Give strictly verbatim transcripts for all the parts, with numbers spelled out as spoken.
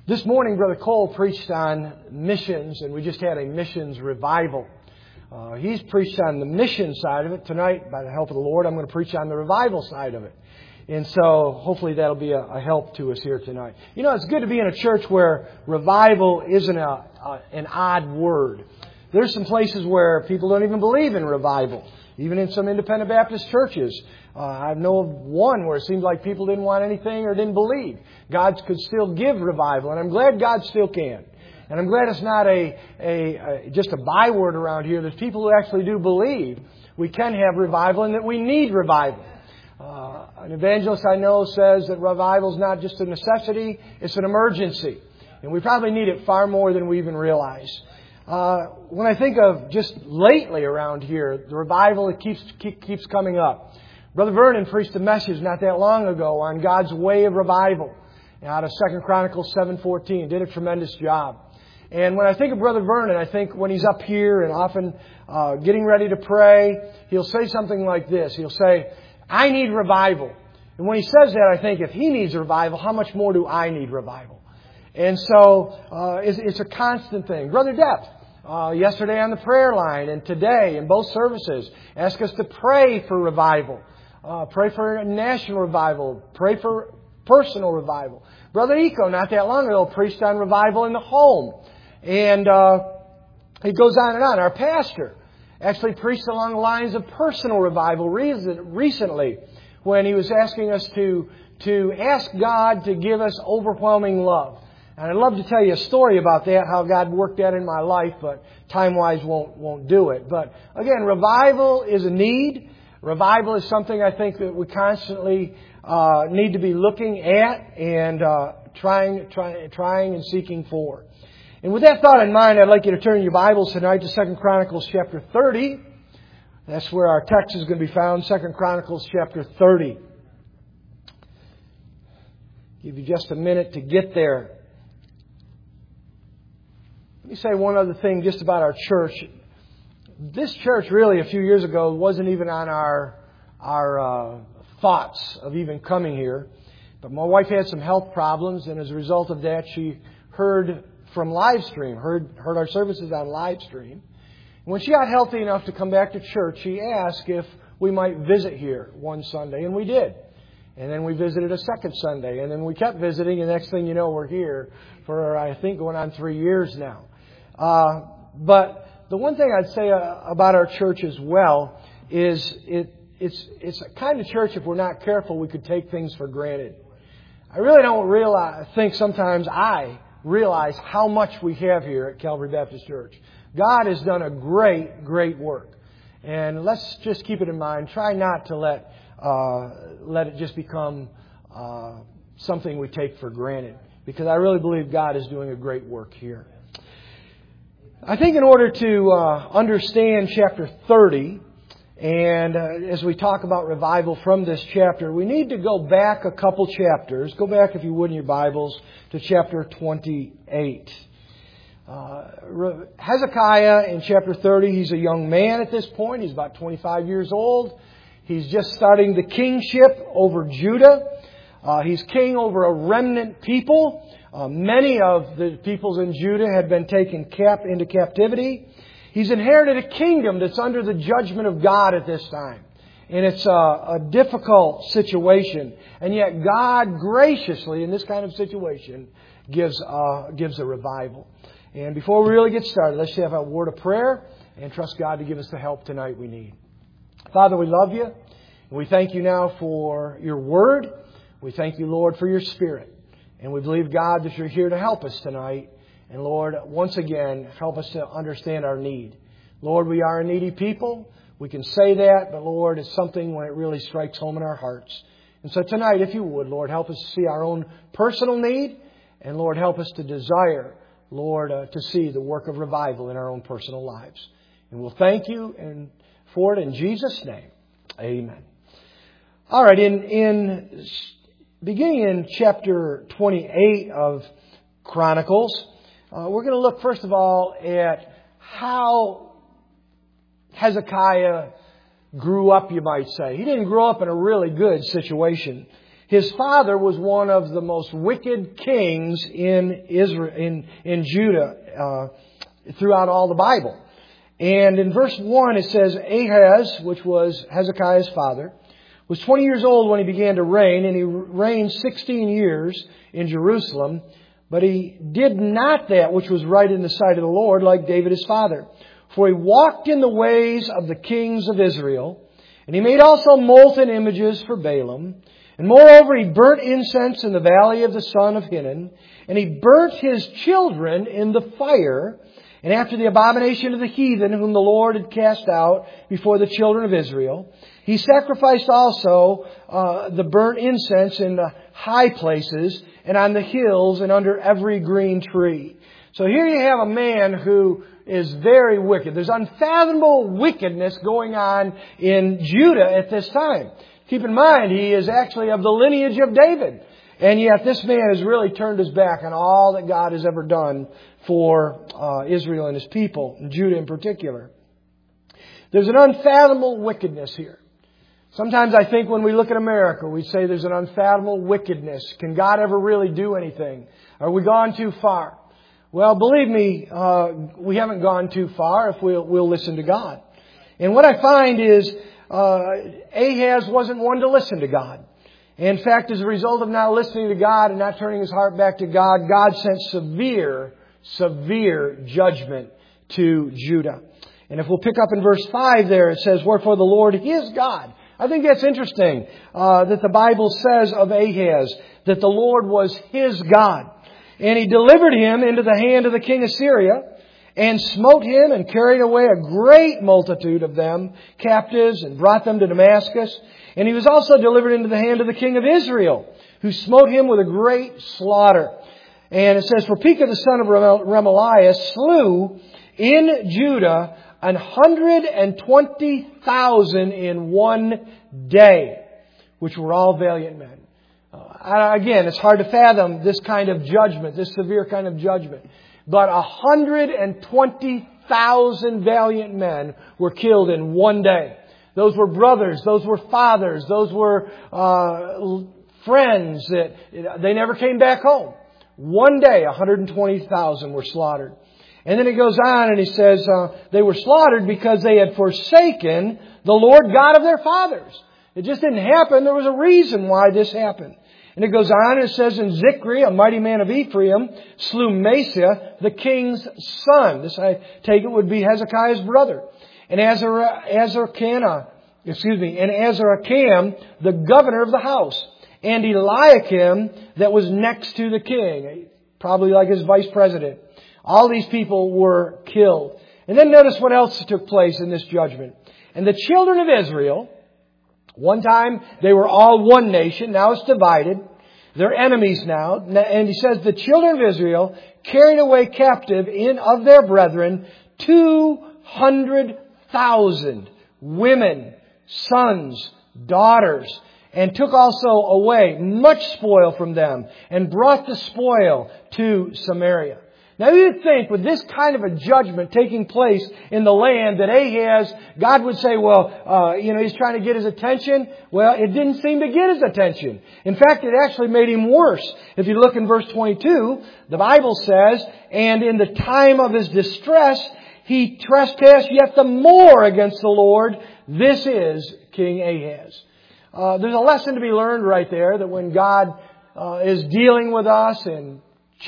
This morning, Brother Cole preached on missions, and we just had a missions revival. Uh, he's preached on the mission side of it. Tonight, by the help of the Lord, I'm going to preach on the revival side of it. And so, hopefully that'll be a, a help to us here tonight. You know, it's good to be in a church where revival isn't a, a, an odd word. There's some places where people don't even believe in revival. Even in some independent Baptist churches. Uh, I know of one where it seemed like people didn't want anything or didn't believe. God could still give revival, and I'm glad God still can. And I'm glad it's not a, a, a just a byword around here. There's people who actually do believe we can have revival and that we need revival. Uh, an evangelist I know says that revival is not just a necessity, it's an emergency. And we probably need it far more than we even realize. Uh, when I think of just lately around here, the revival that keeps keep, keeps coming up. Brother Vernon preached a message not that long ago on God's way of revival out of Second Chronicles seven fourteen. Did a tremendous job. And when I think of Brother Vernon, I think when he's up here and often uh, getting ready to pray, he'll say something like this. He'll say, "I need revival." And when he says that, I think if he needs revival, how much more do I need revival? And so uh, it's, it's a constant thing. Brother Depp, uh, yesterday on the prayer line and today in both services, asked us to pray for revival. Uh, pray for national revival. Pray for personal revival. Brother Eco, not that long ago, preached on revival in the home. And uh, it goes on and on. Our pastor actually preached along the lines of personal revival recently when he was asking us to, to ask God to give us overwhelming love. And I'd love to tell you a story about that, how God worked that in my life, but time-wise won't won't do it. But again, revival is a need. Revival is something I think that we constantly uh, need to be looking at and uh, trying, trying, trying and seeking for. And with that thought in mind, I'd like you to turn your Bibles tonight to Second Chronicles chapter thirty. That's where our text is going to be found, Second Chronicles chapter thirty. Give you just a minute to get there. Let me say one other thing just about our church. This church really a few years ago wasn't even on our our uh, thoughts of even coming here. But my wife had some health problems, and as a result of that, she heard from live stream, heard heard our services on live stream. When she got healthy enough to come back to church, she asked if we might visit here one Sunday, and we did. And then we visited a second Sunday, and then we kept visiting, and next thing you know, we're here for, I think, going on three years now. Uh, but the one thing I'd say uh, about our church as well is it, it's it's a kind of church, if we're not careful, we could take things for granted. I really don't realize, think sometimes I realize how much we have here at Calvary Baptist Church. God has done a great, great work. And let's just keep it in mind. Try not to let uh, let it just become uh, something we take for granted. Because I really believe God is doing a great work here. I think in order to uh, understand chapter thirty, and uh, as we talk about revival from this chapter, we need to go back a couple chapters. Go back, if you would, in your Bibles, to chapter twenty-eight. Uh, Hezekiah in chapter thirty, he's a young man at this point. He's about twenty-five years old. He's just starting the kingship over Judah. Uh, he's king over a remnant people. Uh, many of the peoples in Judah had been taken cap into captivity. He's inherited a kingdom that's under the judgment of God at this time. And it's a, a difficult situation. And yet God graciously, in this kind of situation, gives, uh, gives a revival. And before we really get started, let's have a word of prayer and trust God to give us the help tonight we need. Father, we love you. And we thank you now for your word. We thank you, Lord, for your Spirit. And we believe, God, that you're here to help us tonight. And Lord, once again, help us to understand our need. Lord, we are a needy people. We can say that, but Lord, it's something when it really strikes home in our hearts. And so tonight, if you would, Lord, help us to see our own personal need. And Lord, help us to desire, Lord, uh, to see the work of revival in our own personal lives. And we'll thank you and for it in Jesus' name. Amen. All right, in, in beginning in chapter twenty-eight of Chronicles, uh, we're going to look first of all at how Hezekiah grew up, you might say. He didn't grow up in a really good situation. His father was one of the most wicked kings in Israel, in, in Judah, uh, throughout all the Bible. And in verse one it says, Ahaz, which was Hezekiah's father, was twenty years old when he began to reign, and he reigned sixteen years in Jerusalem. But he did not that which was right in the sight of the Lord, like David his father. For he walked in the ways of the kings of Israel, and he made also molten images for Balaam. And moreover, he burnt incense in the valley of the son of Hinnom, and he burnt his children in the fire, and after the abomination of the heathen whom the Lord had cast out before the children of Israel. He sacrificed also uh, the burnt incense in the high places and on the hills and under every green tree. So here you have a man who is very wicked. There's unfathomable wickedness going on in Judah at this time. Keep in mind, he is actually of the lineage of David. And yet this man has really turned his back on all that God has ever done for uh, Israel and His people, and Judah in particular. There's an unfathomable wickedness here. Sometimes I think when we look at America, we say there's an unfathomable wickedness. Can God ever really do anything? Are we gone too far? Well, believe me, uh, we haven't gone too far if we'll, we'll listen to God. And what I find is uh, Ahaz wasn't one to listen to God. In fact, as a result of not listening to God and not turning his heart back to God, God sent severe, severe judgment to Judah. And if we'll pick up in verse five there, it says, Wherefore the Lord is God. I think that's interesting uh, that the Bible says of Ahaz that the Lord was his God. And He delivered him into the hand of the king of Syria, and smote him and carried away a great multitude of them captives and brought them to Damascus. And he was also delivered into the hand of the king of Israel, who smote him with a great slaughter. And it says, For Pekah the son of Remaliah slew in Judah an hundred and twenty thousand in one day, which were all valiant men. Uh, again, it's hard to fathom this kind of judgment, this severe kind of judgment. But a hundred and twenty thousand valiant men were killed in one day. Those were brothers, those were fathers, those were uh, friends that they never came back home. One day, one hundred twenty thousand were slaughtered. And then it goes on and he says uh, they were slaughtered because they had forsaken the Lord God of their fathers. It just didn't happen. There was a reason why this happened. And it goes on and it says, And Zikri, a mighty man of Ephraim, slew Mesa, the king's son. This, I take it, would be Hezekiah's brother. And Azarkana, excuse me, and Azarkam, the governor of the house. And Eliakim, that was next to the king, probably like his vice president. All these people were killed. And then notice what else took place in this judgment. And the children of Israel, one time they were all one nation, now it's divided. They're enemies now. And he says the children of Israel carried away captive in of their brethren two hundred thousand women, sons, daughters, and took also away much spoil from them and brought the spoil to Samaria. Now you'd think with this kind of a judgment taking place in the land that Ahaz, God would say, well, uh, you know, He's trying to get his attention. Well, it didn't seem to get his attention. In fact, it actually made him worse. If you look in verse twenty-two, the Bible says, And in the time of his distress, he trespassed yet the more against the Lord. This is King Ahaz. Uh, there's a lesson to be learned right there that when God uh, is dealing with us and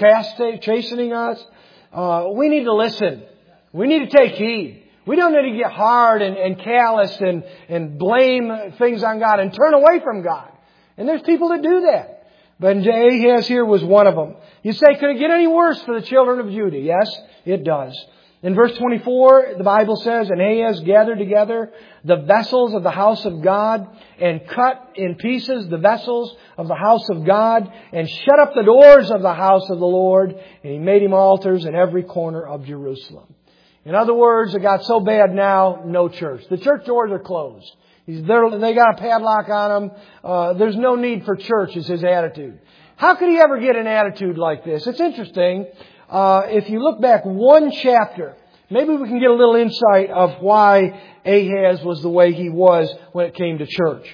chastening us, uh, we need to listen. We need to take heed. We don't need to get hard and, and callous and, and blame things on God and turn away from God. And there's people that do that. But Ahaz here was one of them. You say, could it get any worse for the children of Judah? Yes, it does. In verse twenty-four, the Bible says, And Ahaz gathered together the vessels of the house of God, and cut in pieces the vessels of the house of God, and shut up the doors of the house of the Lord, and he made him altars in every corner of Jerusalem. In other words, it got so bad now, no church. The church doors are closed. He's there, they got a padlock on them. Uh, there's no need for church, is his attitude. How could he ever get an attitude like this? It's interesting. Uh, if you look back one chapter, maybe we can get a little insight of why Ahaz was the way he was when it came to church.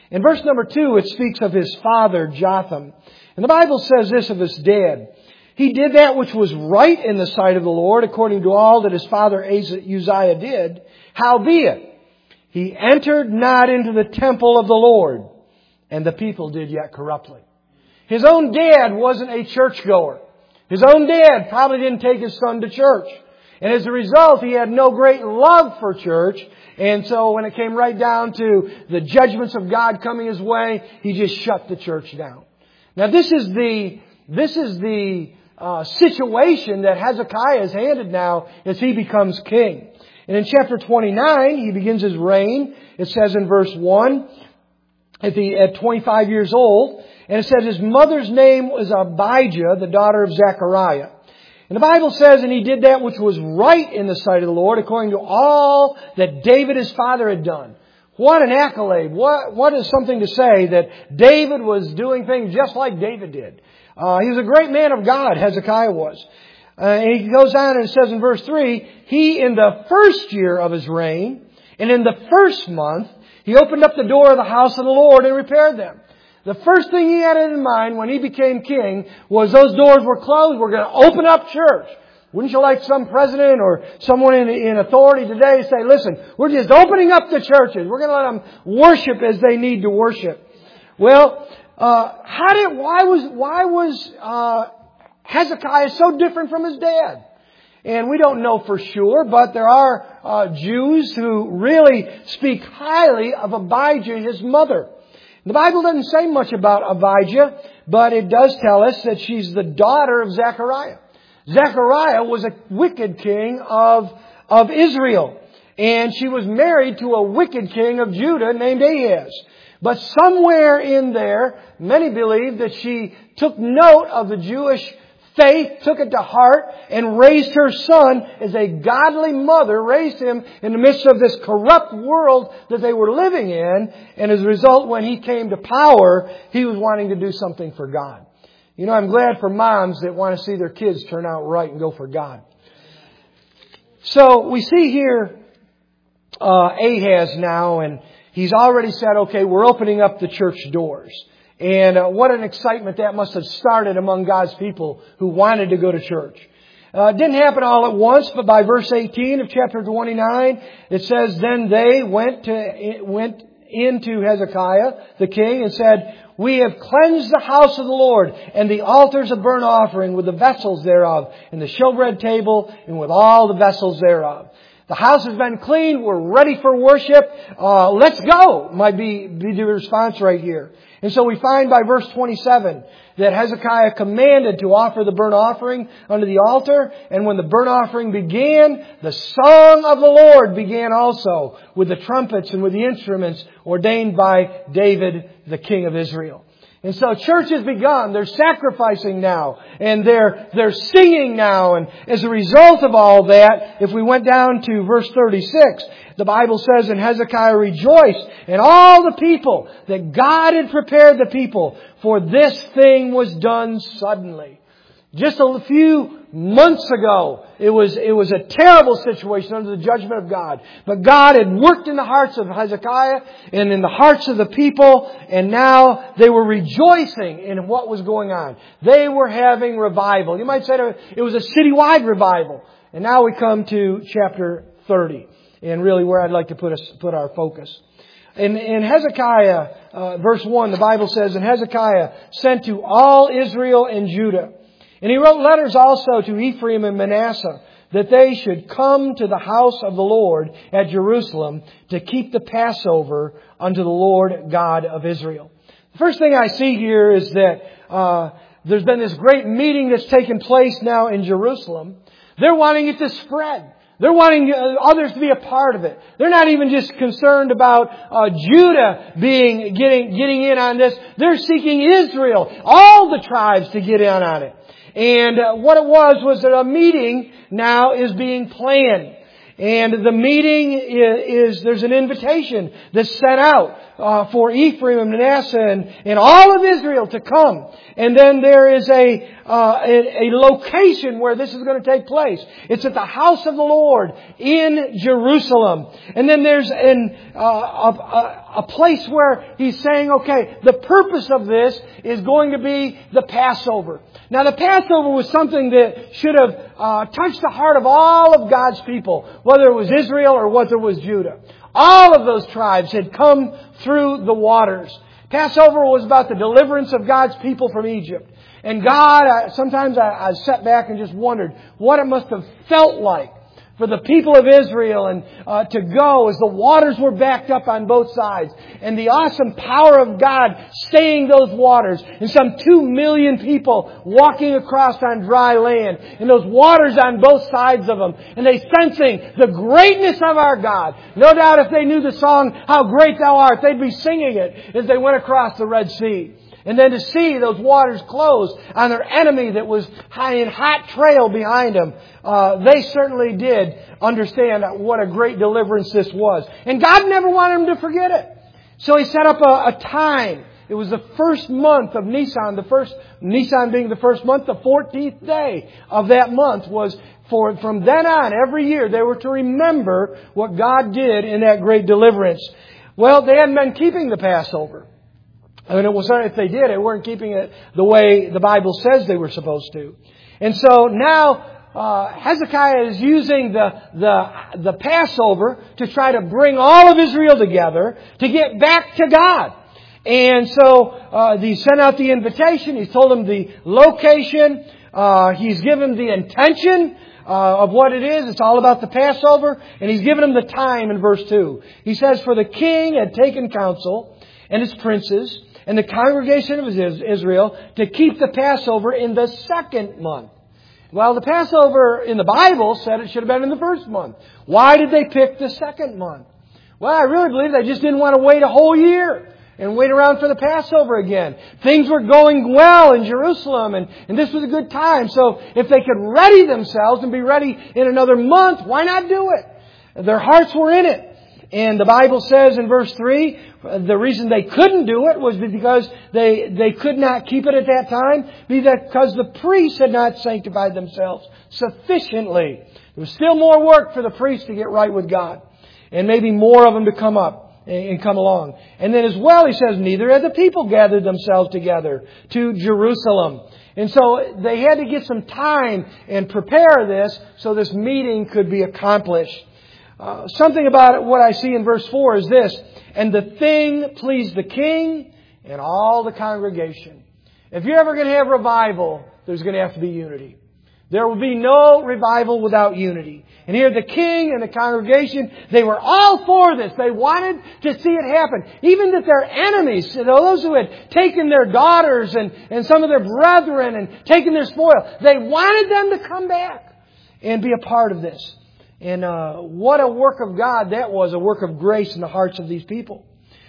In verse number two, it speaks of his father, Jotham. And the Bible says this of his dad. He did that which was right in the sight of the Lord, according to all that his father Uzziah did. Howbeit, he entered not into the temple of the Lord, and the people did yet corruptly. His own dad wasn't a churchgoer. His own dad probably didn't take his son to church. And as a result, he had no great love for church. And so when it came right down to the judgments of God coming his way, he just shut the church down. Now this is the, this is the uh, situation that Hezekiah is handed now as he becomes king. And in chapter twenty-nine, he begins his reign. It says in verse one, at, the, at twenty-five years old, and it says his mother's name was Abijah, the daughter of Zechariah. And the Bible says, and he did that which was right in the sight of the Lord, according to all that David his father had done. What an accolade. What, what is something to say that David was doing things just like David did. Uh, he was a great man of God, Hezekiah was. Uh, and he goes on and it says in verse three, he in the first year of his reign, and in the first month, he opened up the door of the house of the Lord and repaired them. The first thing he had in mind when he became king was those doors were closed. We're going to open up church. Wouldn't you like some president or someone in, in authority today to say, listen, we're just opening up the churches. We're going to let them worship as they need to worship. Well, uh, how did, why was, why was, uh, Hezekiah so different from his dad? And we don't know for sure, but there are, uh, Jews who really speak highly of Abijah, his mother. The Bible doesn't say much about Abijah, but it does tell us that she's the daughter of Zechariah. Zechariah was a wicked king of, of Israel. And she was married to a wicked king of Judah named Ahaz. But somewhere in there, many believe that she took note of the Jewish faith, took it to heart, and raised her son as a godly mother, raised him in the midst of this corrupt world that they were living in. And as a result, when he came to power, he was wanting to do something for God. You know, I'm glad for moms that want to see their kids turn out right and go for God. So we see here uh, Ahaz now, and he's already said, okay, we're opening up the church doors. And uh, what an excitement that must have started among God's people who wanted to go to church. Uh, it didn't happen all at once, but by verse eighteen of chapter twenty-nine, it says, then they went to went into Hezekiah, the king, and said, we have cleansed the house of the Lord and the altars of burnt offering with the vessels thereof, and the showbread table, and with all the vessels thereof. The house has been cleaned. We're ready for worship. Uh, let's go, might be, be the response right here. And so we find by verse twenty-seven that Hezekiah commanded to offer the burnt offering unto the altar. And when the burnt offering began, the song of the Lord began also with the trumpets and with the instruments ordained by David, the king of Israel. And so church has begun. They're sacrificing now. And they're, they're singing now. And as a result of all that, if we went down to verse thirty-six, the Bible says, and Hezekiah rejoiced, and all the people, that God had prepared the people, for this thing was done suddenly. Just a few months ago, it was, it was a terrible situation under the judgment of God. But God had worked in the hearts of Hezekiah and in the hearts of the people, and now they were rejoicing in what was going on. They were having revival. You might say it was a citywide revival. And now we come to chapter thirty, and really where I'd like to put us, put our focus. In, in Hezekiah, uh, verse one, the Bible says, and Hezekiah sent to all Israel and Judah. And he wrote letters also to Ephraim and Manasseh, that they should come to the house of the Lord at Jerusalem to keep the Passover unto the Lord God of Israel. The first thing I see here is that uh, there's been this great meeting that's taken place now in Jerusalem. They're wanting it to spread. They're wanting others to be a part of it. They're not even just concerned about uh, Judah being getting getting in on this. They're seeking Israel, all the tribes, to get in on it. And uh, what it was was that a meeting now is being planned. And the meeting is, is there's an invitation that's sent out uh, for Ephraim and Manasseh and, and all of Israel to come. And then there is a, uh, a, a location where this is going to take place. It's at the house of the Lord in Jerusalem. And then there's an, uh, a, a, a place where He's saying, okay, the purpose of this is going to be the Passover. Now the Passover was something that should have uh, touched the heart of all of God's people, whether it was Israel or whether it was Judah. All of those tribes had come through the waters. Passover was about the deliverance of God's people from Egypt. And God, I, sometimes I, I sat back and just wondered what it must have felt like for the people of Israel and uh, to go as the waters were backed up on both sides. And the awesome power of God staying those waters. And some two million people walking across on dry land. And those waters on both sides of them. And they sensing the greatness of our God. No doubt if they knew the song, How Great Thou Art, they'd be singing it as they went across the Red Sea. And then to see those waters closed on their enemy that was in hot trail behind them, uh, they certainly did understand what a great deliverance this was. And God never wanted them to forget it. So He set up a, a time. It was the first month of Nisan, the first, Nisan being the first month, the fourteenth day of that month was for, from then on, every year, they were to remember what God did in that great deliverance. Well, they hadn't been keeping the Passover. I mean, it was, if they did, they weren't keeping it the way the Bible says they were supposed to. And so now uh, Hezekiah is using the, the, the Passover to try to bring all of Israel together to get back to God. And so uh, he sent out the invitation. He's told them the location. Uh, he's given the intention uh, of what it is. It's all about the Passover. And he's given them the time in verse two. He says, For the king had taken counsel and his princes and the congregation of Israel to keep the Passover in the second month. Well, the Passover in the Bible said it should have been in the first month. Why did they pick the second month? Well, I really believe they just didn't want to wait a whole year and wait around for the Passover again. Things were going well in Jerusalem, and, and this was a good time. So if they could ready themselves and be ready in another month, why not do it? Their hearts were in it. And the Bible says in verse three, the reason they couldn't do it was because they, they could not keep it at that time, because the priests had not sanctified themselves sufficiently. There was still more work for the priests to get right with God. And maybe more of them to come up and come along. And then as well, he says, neither had the people gathered themselves together to Jerusalem. And so they had to get some time and prepare this so this meeting could be accomplished. Uh, something about it, what I see in verse four is this. And the thing pleased the king and all the congregation. If you're ever going to have revival, there's going to have to be unity. There will be no revival without unity. And here the king and the congregation, they were all for this. They wanted to see it happen. Even that their enemies, you know, those who had taken their daughters and, and some of their brethren and taken their spoil, they wanted them to come back and be a part of this. And uh, what a work of God that was, a work of grace in the hearts of these people.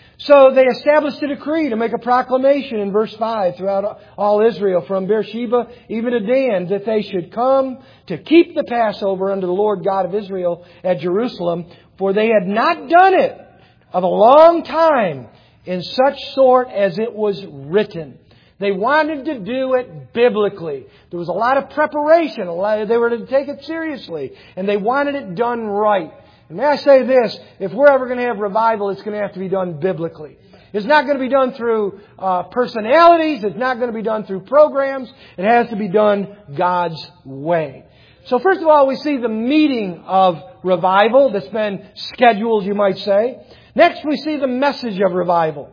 So they established a decree to make a proclamation in verse five throughout all Israel, from Beersheba even to Dan, that they should come to keep the Passover unto the Lord God of Israel at Jerusalem, for they had not done it of a long time in such sort as it was written. They wanted to do it biblically. There was a lot of preparation. A lot of, they were to take it seriously. And they wanted it done right. And may I say this, if we're ever going to have revival, it's going to have to be done biblically. It's not going to be done through uh, personalities. It's not going to be done through programs. It has to be done God's way. So first of all, we see the meeting of revival that's been scheduled, you might say. Next, we see the message of revival.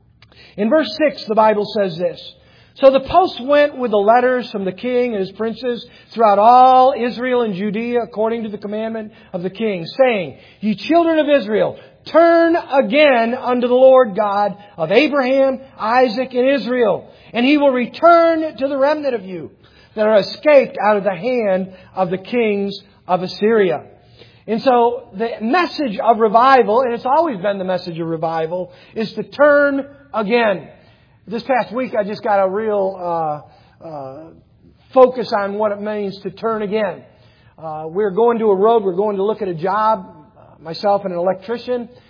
In verse six, the Bible says this. So the post went with the letters from the king and his princes throughout all Israel and Judea, according to the commandment of the king, saying, Ye children of Israel, turn again unto the Lord God of Abraham, Isaac, and Israel, and He will return to the remnant of you that are escaped out of the hand of the kings of Assyria. And so the message of revival, and it's always been the message of revival, is to turn again. This past week I just got a real uh, uh, focus on what it means to turn again. Uh, we're going to a road, we're going to look at a job, uh, myself and an electrician,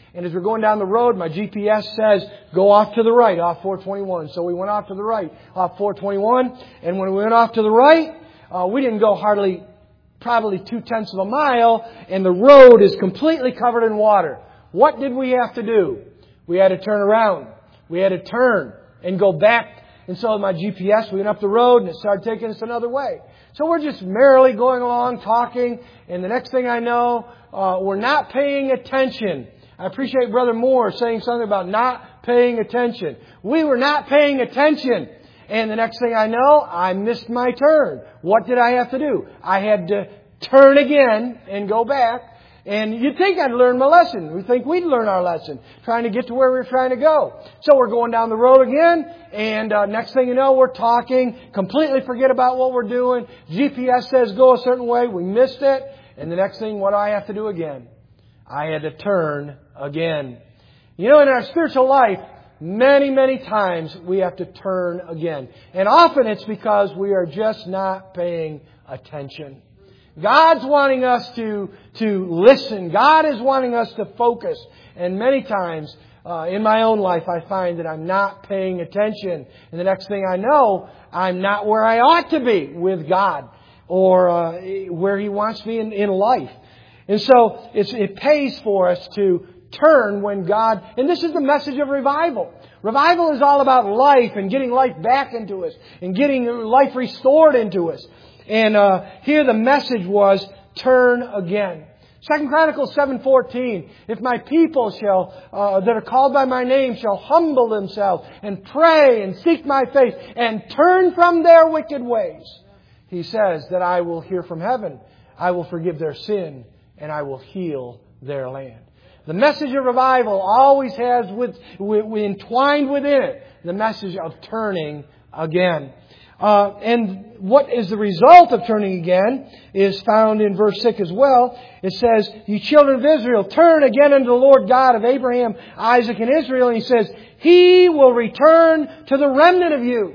And as we're going down the road, my G P S says, go off to the right, off four twenty-one. So we went off to the right, off four twenty-one. And when we went off to the right, uh, we didn't go hardly, probably two-tenths of a mile, and the road is completely covered in water. What did we have to do? We had to turn around. We had to turn and go back. And so with my G P S, we went up the road and it started taking us another way. So we're just merrily going along, talking, and the next thing I know, uh, we're not paying attention. I appreciate Brother Moore saying something about not paying attention. We were not paying attention. And the next thing I know, I missed my turn. What did I have to do? I had to turn again and go back. And you'd think I'd learn my lesson. We think we'd learn our lesson, trying to get to where we were trying to go. So we're going down the road again, and uh, next thing you know, we're talking, completely forget about what we're doing. G P S says go a certain way. We missed it. And the next thing, what do I have to do again? I had to turn again. You know, in our spiritual life, many, many times we have to turn again. And often it's because we are just not paying attention. God's wanting us to, to listen. God is wanting us to focus. And many times uh, in my own life, I find that I'm not paying attention. And the next thing I know, I'm not where I ought to be with God or uh, where He wants me in, in life. And so it's, it pays for us to turn when God... And this is the message of revival. Revival is all about life and getting life back into us and getting life restored into us. And uh, here the message was, turn again. Second Chronicles seven fourteen. If my people shall uh, that are called by my name shall humble themselves and pray and seek my face and turn from their wicked ways, He says that I will hear from heaven, I will forgive their sin, and I will heal their land. The message of revival always has with, with, with entwined within it the message of turning again. Uh, and what is the result of turning again is found in verse six as well. It says, "You children of Israel, turn again unto the Lord God of Abraham, Isaac, and Israel." And He says, He will return to the remnant of you.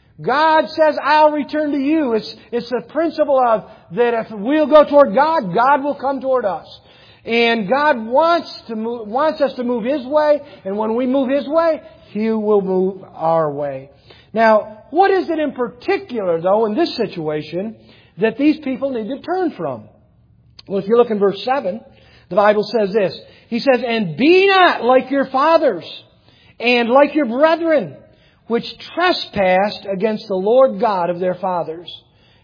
God says, I'll return to you. It's, it's the principle of that if we'll go toward God, God will come toward us. And God wants to move, wants us to move His way. And when we move His way, He will move our way. Now, what is it in particular, though, in this situation that these people need to turn from? Well, if you look in verse seven, the Bible says this. He says, "And be not like your fathers, and like your brethren, which trespassed against the Lord God of their fathers,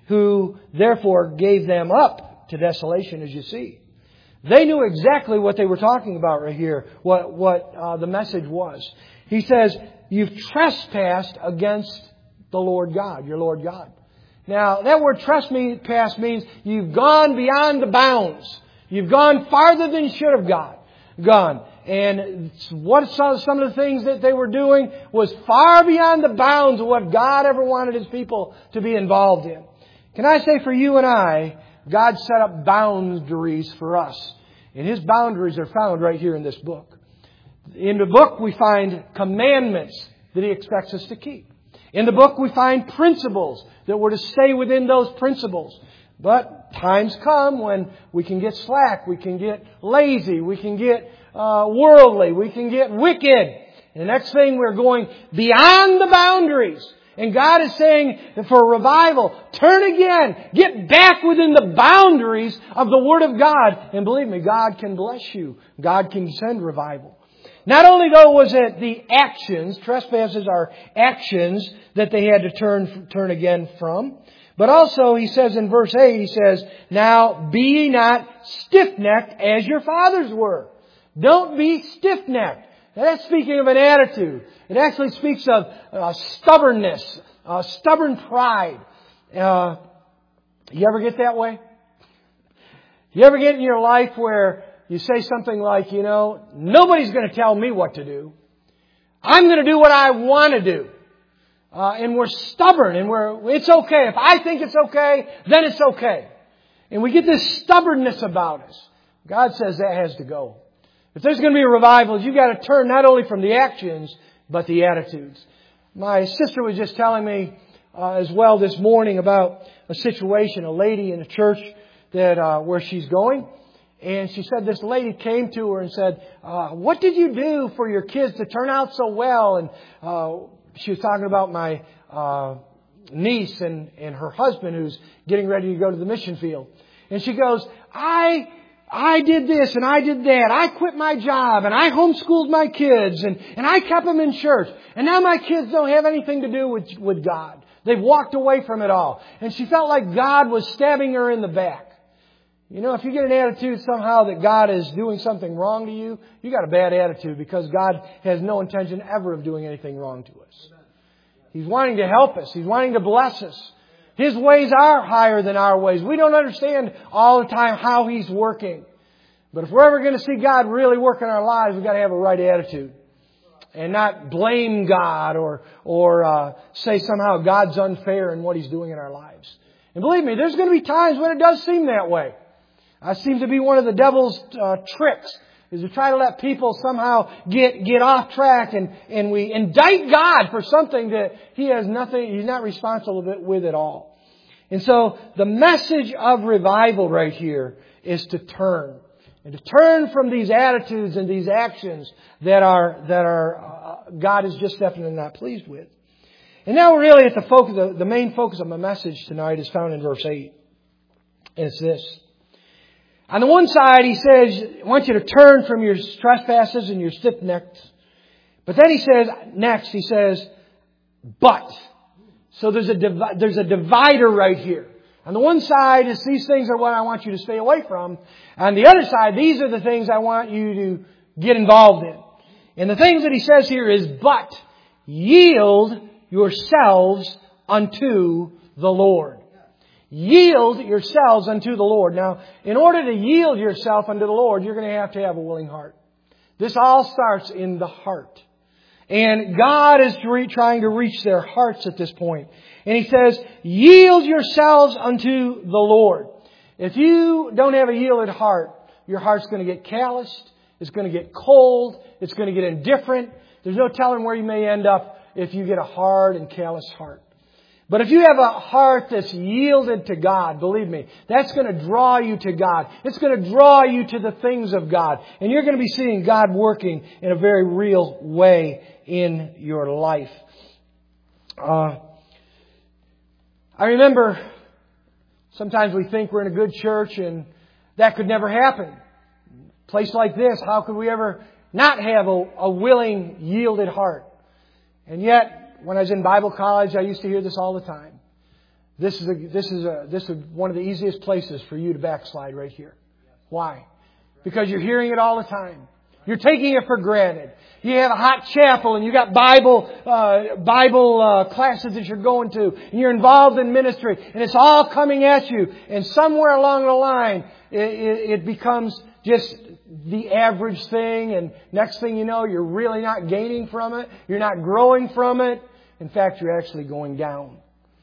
who therefore gave them up to desolation," as you see. They knew exactly what they were talking about right here, what, what uh, the message was. He says, you've trespassed against the Lord God, your Lord God. Now, that word trespass means you've gone beyond the bounds. You've gone farther than you should have gone. gone. And what some of the things that they were doing was far beyond the bounds of what God ever wanted His people to be involved in. Can I say for you and I, God set up boundaries for us. And His boundaries are found right here in this book. In the book, we find commandments that He expects us to keep. In the book, we find principles that we're to stay within those principles. But times come when we can get slack, we can get lazy, we can get uh, worldly, we can get wicked. And the next thing, we're going beyond the boundaries. And God is saying for revival, turn again. Get back within the boundaries of the Word of God. And believe me, God can bless you. God can send revival. Not only, though, was it the actions, trespasses are actions that they had to turn turn again from, but also, he says in verse eight, he says, "Now be ye not stiff-necked as your fathers were." Don't be stiff-necked. Now, that's speaking of an attitude. It actually speaks of uh, stubbornness, uh, stubborn pride. Uh, you ever get that way? You ever get in your life where you say something like, you know, nobody's going to tell me what to do. I'm going to do what I want to do. Uh, and we're stubborn and we're, it's okay. If I think it's okay, then it's okay. And we get this stubbornness about us. God says that has to go. If there's going to be a revival, you've got to turn not only from the actions, but the attitudes. My sister was just telling me uh, as well this morning about a situation, a lady in a church that uh, where she's going. And she said this lady came to her and said, uh, what did you do for your kids to turn out so well? And uh, she was talking about my uh, niece and, and her husband who's getting ready to go to the mission field. And she goes, I I did this and I did that. I quit my job and I homeschooled my kids and, and I kept them in church. And now my kids don't have anything to do with, with God. They've walked away from it all. And she felt like God was stabbing her in the back. You know, if you get an attitude somehow that God is doing something wrong to you, you got a bad attitude because God has no intention ever of doing anything wrong to us. He's wanting to help us. He's wanting to bless us. His ways are higher than our ways. We don't understand all the time how He's working. But if we're ever going to see God really work in our lives, we've got to have a right attitude. And not blame God or, or uh, say somehow God's unfair in what He's doing in our lives. And believe me, there's going to be times when it does seem that way. That seems to be one of the devil's uh, tricks, is to try to let people somehow get get off track and, and we indict God for something that He has nothing, He's not responsible with at all. And so the message of revival right here is to turn. And to turn from these attitudes and these actions that are, that are uh, God is just definitely not pleased with. And now really at the focus, the, the main focus of my message tonight is found in verse eight. And it's this. On the one side, He says, I want you to turn from your trespasses and your stiff necks. But then He says, next, He says, but. So there's a, divi- there's a divider right here. On the one side is these things are what I want you to stay away from. On the other side, these are the things I want you to get involved in. And the things that He says here is, but yield yourselves unto the Lord. Yield yourselves unto the Lord. Now, in order to yield yourself unto the Lord, you're going to have to have a willing heart. This all starts in the heart. And God is re- trying to reach their hearts at this point. And He says, yield yourselves unto the Lord. If you don't have a yielded heart, your heart's going to get calloused. It's going to get cold. It's going to get indifferent. There's no telling where you may end up if you get a hard and callous heart. But if you have a heart that's yielded to God, believe me, that's going to draw you to God. It's going to draw you to the things of God. And you're going to be seeing God working in a very real way in your life. Uh, I remember sometimes we think we're in a good church and that could never happen. A place like this, how could we ever not have a, a willing, yielded heart? And yet, when I was in Bible college, I used to hear this all the time. This is a, this is a, this is one of the easiest places for you to backslide right here. Why? Because you're hearing it all the time. You're taking it for granted. You have a hot chapel and you got Bible, uh, Bible uh, classes that you're going to, and you're involved in ministry, and it's all coming at you. And somewhere along the line, it, it, it becomes just the average thing, and next thing you know, you're really not gaining from it. You're not growing from it. In fact, you're actually going down.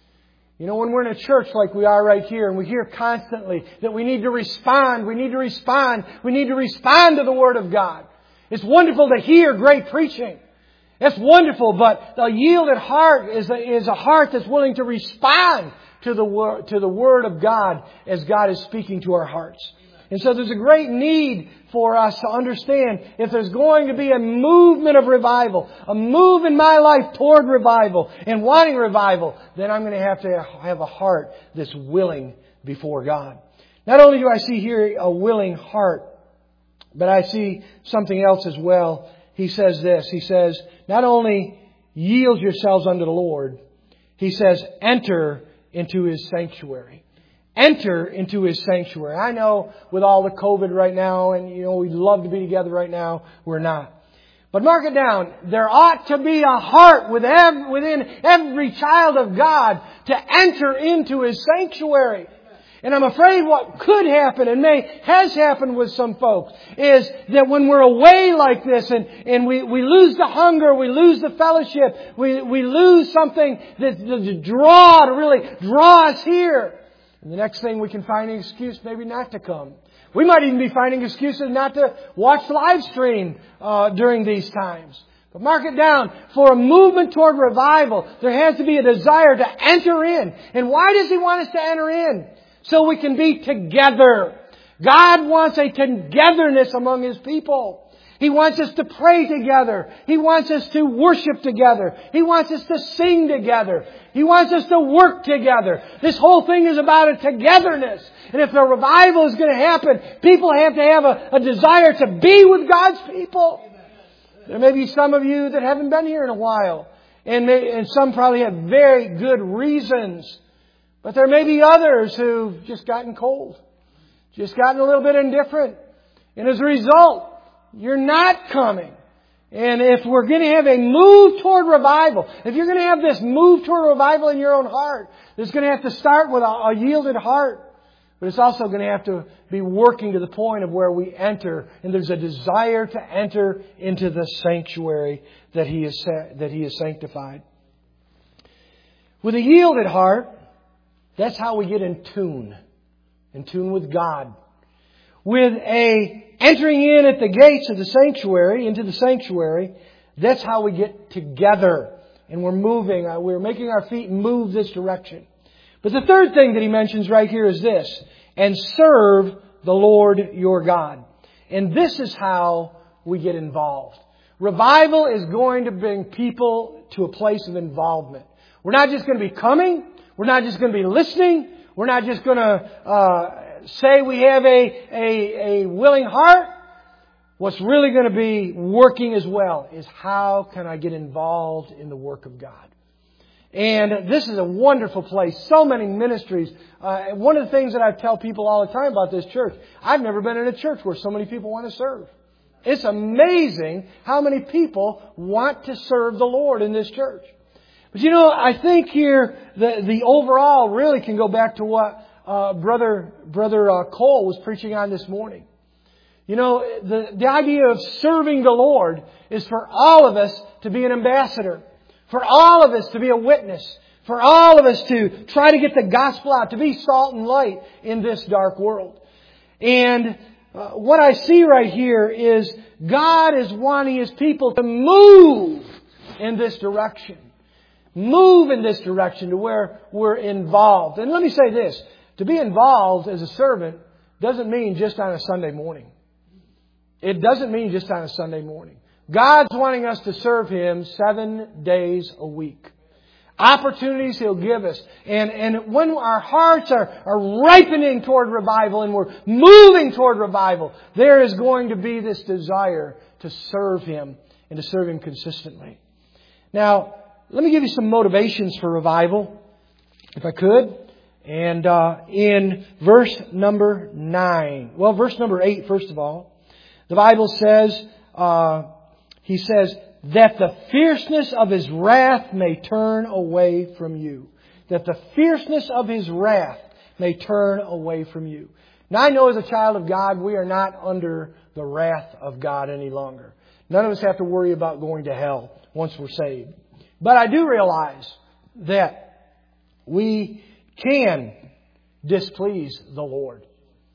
You know, when we're in a church like we are right here, and we hear constantly that we need to respond, we need to respond, we need to respond to the Word of God. It's wonderful to hear great preaching. It's wonderful, but the yielded heart is a, is a heart that's willing to respond to the word, to the Word of God as God is speaking to our hearts. And so there's a great need for us to understand if there's going to be a movement of revival, a move in my life toward revival and wanting revival, then I'm going to have to have a heart that's willing before God. Not only do I see here a willing heart, but I see something else as well. He says this, he says, not only yield yourselves unto the Lord, he says, enter into His sanctuary. Enter into His sanctuary. I know with all the COVID right now, and you know, we'd love to be together right now, we're not. But mark it down, there ought to be a heart within, within every child of God to enter into His sanctuary. And I'm afraid what could happen, and may has happened with some folks, is that when we're away like this and, and we, we lose the hunger, we lose the fellowship, we, we lose something that to draw, to really draw us here. And the next thing we can find an excuse maybe not to come. We might even be finding excuses not to watch live stream uh, during these times. But mark it down, for a movement toward revival, there has to be a desire to enter in. And why does He want us to enter in? So we can be together. God wants a togetherness among His people. He wants us to pray together. He wants us to worship together. He wants us to sing together. He wants us to work together. This whole thing is about a togetherness. And if a revival is going to happen, people have to have a, a desire to be with God's people. There may be some of you that haven't been here in a while. And, may, and some probably have very good reasons. But there may be others who've just gotten cold. Just gotten a little bit indifferent. And as a result, you're not coming. And if we're going to have a move toward revival, if you're going to have this move toward revival in your own heart, it's going to have to start with a, a yielded heart. But it's also going to have to be working to the point of where we enter. And there's a desire to enter into the sanctuary that He is, that He is sanctified. With a yielded heart, that's how we get in tune. In tune with God. With a entering in at the gates of the sanctuary, into the sanctuary, that's how we get together. And we're moving, we're making our feet move this direction. But the third thing that he mentions right here is this. And serve the Lord your God. And this is how we get involved. Revival is going to bring people to a place of involvement. We're not just going to be coming. We're not just going to be listening. We're not just going to uh, say we have a, a, a willing heart. What's really going to be working as well is how can I get involved in the work of God. And this is a wonderful place. So many ministries. Uh, one of the things that I tell people all the time about this church, I've never been in a church where so many people want to serve. It's amazing how many people want to serve the Lord in this church. But you know, I think here the, the overall really can go back to what uh, Brother Brother uh, Cole was preaching on this morning. You know, the, the idea of serving the Lord is for all of us to be an ambassador. For all of us to be a witness. For all of us to try to get the gospel out. To be salt and light in this dark world. And uh, what I see right here is God is wanting His people to move in this direction. Move in this direction to where we're involved. And let me say this. To be involved as a servant doesn't mean just on a Sunday morning. It doesn't mean just on a Sunday morning. God's wanting us to serve Him seven days a week. Opportunities He'll give us. And, and when our hearts are, are ripening toward revival and we're moving toward revival, there is going to be this desire to serve Him and to serve Him consistently. Now, let me give you some motivations for revival, if I could. And uh, in verse number nine, well, verse number eight, first of all, the Bible says, uh, He says, that the fierceness of His wrath may turn away from you. That the fierceness of His wrath may turn away from you. Now, I know as a child of God, we are not under the wrath of God any longer. None of us have to worry about going to hell once we're saved. But I do realize that we can displease the Lord.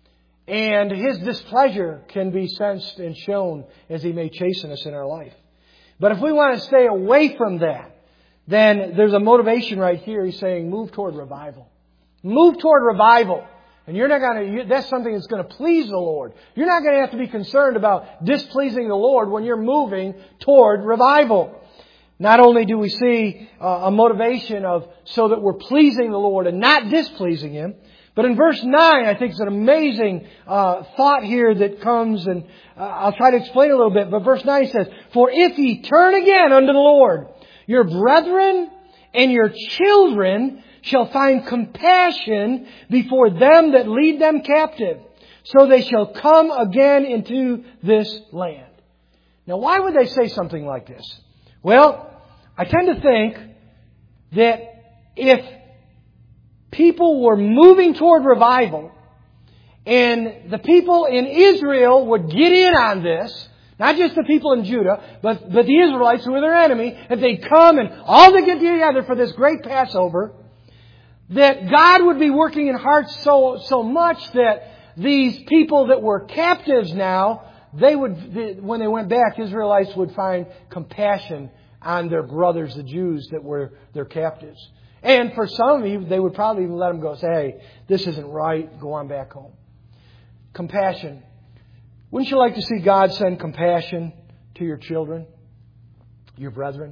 And His displeasure can be sensed and shown as He may chasten us in our life. But if we want to stay away from that, then there's a motivation right here. He's saying, move toward revival. Move toward revival. And you're not going to, that's something that's going to please the Lord. You're not going to have to be concerned about displeasing the Lord when you're moving toward revival. Not only do we see uh, a motivation of so that we're pleasing the Lord and not displeasing Him, but in verse nine, I think it's an amazing uh, thought here that comes, and uh, I'll try to explain a little bit. But verse nine says, for if ye turn again unto the Lord, your brethren and your children shall find compassion before them that lead them captive. So they shall come again into this land. Now, why would they say something like this? Well, I tend to think that if people were moving toward revival and the people in Israel would get in on this, not just the people in Judah, but, but the Israelites who were their enemy, if they'd come and all to get together for this great Passover, that God would be working in hearts so, so much that these people that were captives now, they would, when they went back, Israelites would find compassion on their brothers, the Jews that were their captives. And for some of you, they would probably even let them go, say, hey, this isn't right, go on back home. compassion. Wouldn't you like to see God send compassion to your children, your brethren?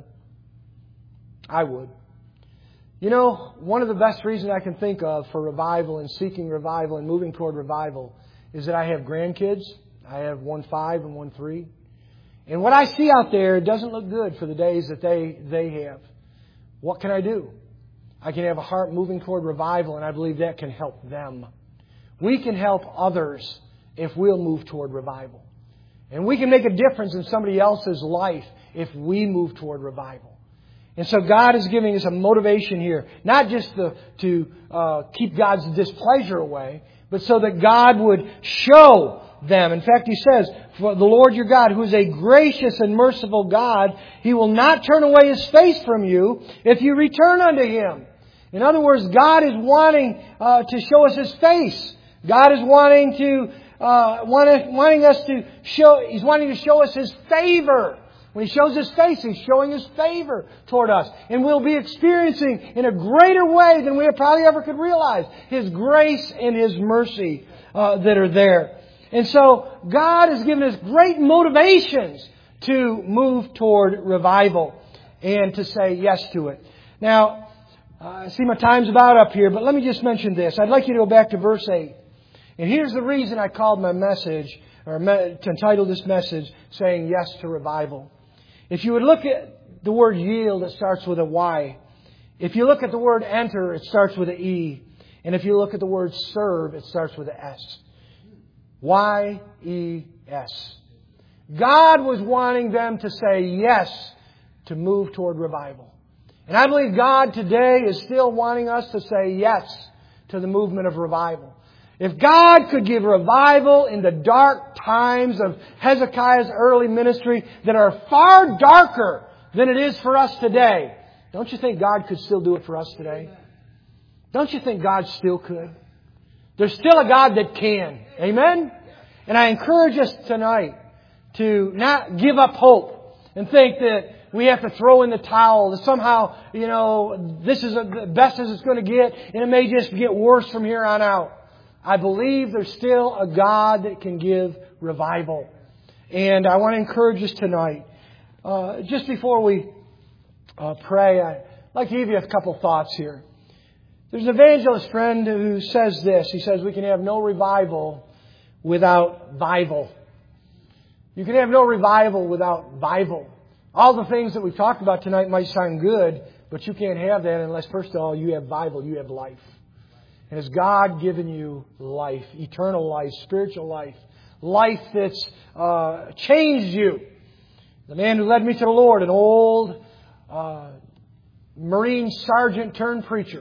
I would. You know, one of the best reasons I can think of for revival and seeking revival and moving toward revival is that I have grandkids. I have one five and one three. And what I see out there doesn't look good for the days that they, they have. What can I do? I can have a heart moving toward revival, and I believe that can help them. We can help others if we'll move toward revival. And we can make a difference in somebody else's life if we move toward revival. And so God is giving us a motivation here, not just to, to uh, keep God's displeasure away, but so that God would show them. In fact, He says, "For the Lord your God, who is a gracious and merciful God, He will not turn away His face from you if you return unto Him." In other words, God is wanting uh, to show us His face. God is wanting to uh, wanting, wanting us to show. He's wanting to show us His favor. When He shows His face, He's showing His favor toward us. And we'll be experiencing in a greater way than we probably ever could realize His grace and His mercy uh, that are there. And so God has given us great motivations to move toward revival and to say yes to it. Now, uh, I see my time's about up here, but let me just mention this. I'd like you to go back to verse eight. And here's the reason I called my message, or to entitle this message, saying yes to revival. If you would look at the word yield, it starts with a Y. If you look at the word enter, it starts with an E. And if you look at the word serve, it starts with an S. Y E S. God was wanting them to say yes to move toward revival. And I believe God today is still wanting us to say yes to the movement of revival. If God could give revival in the dark times of Hezekiah's early ministry that are far darker than it is for us today, don't you think God could still do it for us today? Don't you think God still could? There's still a God that can. Amen? And I encourage us tonight to not give up hope and think that we have to throw in the towel, that somehow, you know, this is the best as it's going to get and it may just get worse from here on out. I believe there's still a God that can give revival. And I want to encourage us tonight. Uh, just before we uh, pray, I'd like to give you a couple thoughts here. There's an evangelist friend who says this. He says we can have no revival without Bible. You can have no revival without Bible. All the things that we've talked about tonight might sound good, but you can't have that unless, first of all, you have Bible, you have life. And has God given you life, eternal life, spiritual life, life that's uh, changed you? The man who led me to the Lord, an old uh, Marine sergeant turned preacher.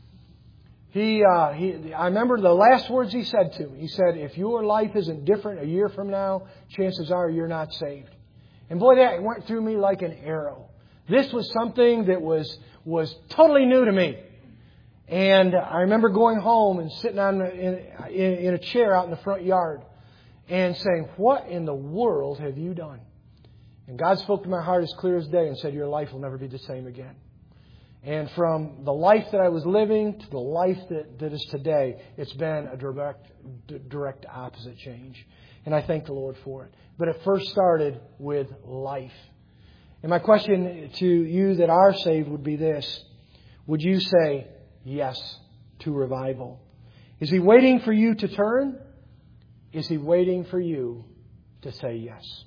He, uh, he, I remember the last words he said to me. He said, "If your life isn't different a year from now, chances are you're not saved." And boy, that went through me like an arrow. This was something that was was totally new to me. And I remember going home and sitting on in, in, in a chair out in the front yard and saying, "What in the world have you done?" And God spoke to my heart as clear as day and said, "Your life will never be the same again." And from the life that I was living to the life that, that is today, it's been a direct, direct opposite change. And I thank the Lord for it. But it first started with life. And my question to you that are saved would be this. Would you say yes to revival? Is He waiting for you to turn? Is He waiting for you to say yes?